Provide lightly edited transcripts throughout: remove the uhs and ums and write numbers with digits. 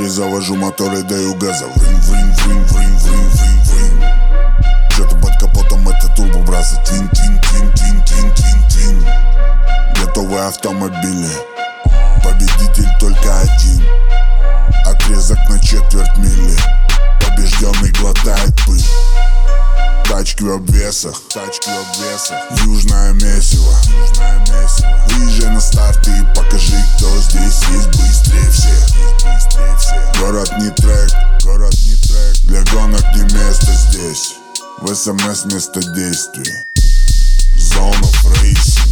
4 завожу мотор и даю газа. Врынь, врынь, врынь, врынь, врынь, врынь, врынь. Что-то под капотом это турбо браза. Твин, твин, твин, твин, твин, твин, твин. Готовые автомобили, победитель только один. Отрезок на четверть мили, побежденный глотает пыль. Тачки в обвесах, южное месиво. Выезжай на старт и покажи, кто здесь есть быстрее всех. Город не трек, для гонок не место здесь. В СМС место действий. Zone of Racing.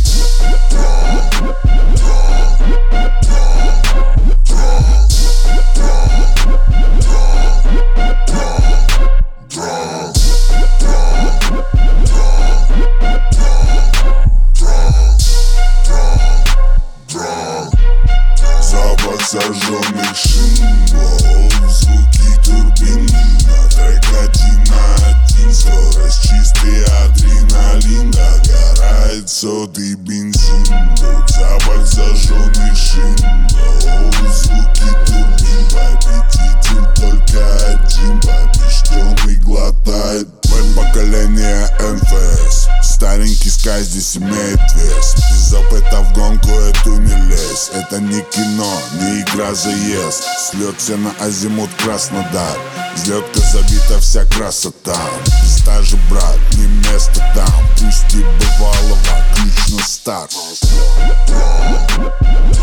Запах сожженных шин, звуки турбин. На трек 1 на 1, скорость, чистый адреналин. Догорает сотый бензин, тут запах зажженных шин, звуки турбин. Победитель только один, побежденный глотает. Мы поколение НФС, старенький Скай здесь имеет вес. Без опыта в гонку эту не лезь. Это не кино, не игра заезд. Слет все на азимут Краснодар. Взлетка забита вся красота. Пизда же, брат, не место там. Пусть и бывалого, ключ на старт.